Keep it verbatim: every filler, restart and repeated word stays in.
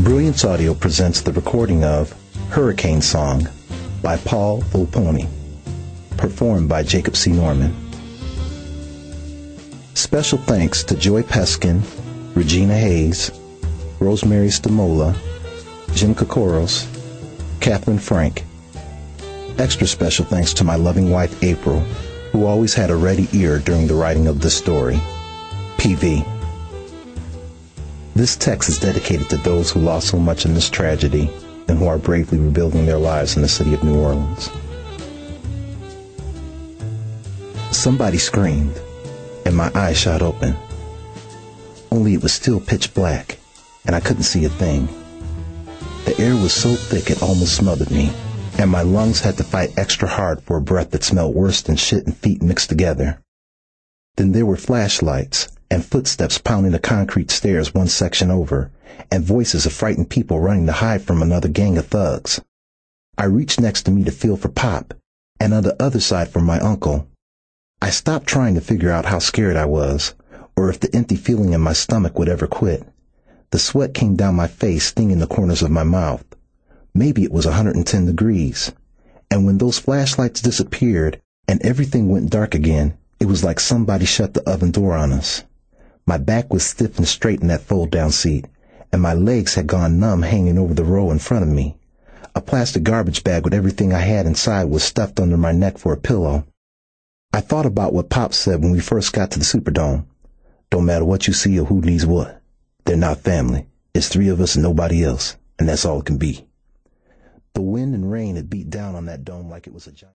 Brilliance Audio presents the recording of Hurricane Song by Paul Volpone, performed by Jacob C. Norman. Special thanks to Joy Peskin, Regina Hayes, Rosemary Stamola, Jim Kokoros, Catherine Frank. Extra special thanks to my loving wife April, who always had a ready ear during the writing of this story. P V. This text is dedicated to those who lost so much in this tragedy and who are bravely rebuilding their lives in the city of New Orleans. Somebody screamed, and my eyes shot open. Only it was still pitch black, and I couldn't see a thing. The air was so thick it almost smothered me, and my lungs had to fight extra hard for a breath that smelled worse than shit and feet mixed together. Then there were flashlights, and footsteps pounding the concrete stairs one section over, and voices of frightened people running to hide from another gang of thugs. I reached next to me to feel for Pop, and on the other side for my uncle. I stopped trying to figure out how scared I was, or if the empty feeling in my stomach would ever quit. The sweat came down my face, stinging the corners of my mouth. Maybe it was one hundred ten degrees. And when those flashlights disappeared and everything went dark again, it was like somebody shut the oven door on us. My back was stiff and straight in that fold-down seat, and my legs had gone numb hanging over the row in front of me. A plastic garbage bag with everything I had inside was stuffed under my neck for a pillow. I thought about what Pop said when we first got to the Superdome. Don't matter what you see or who needs what. They're not family. It's three of us and nobody else, and that's all it can be. The wind and rain had beat down on that dome like it was a giant...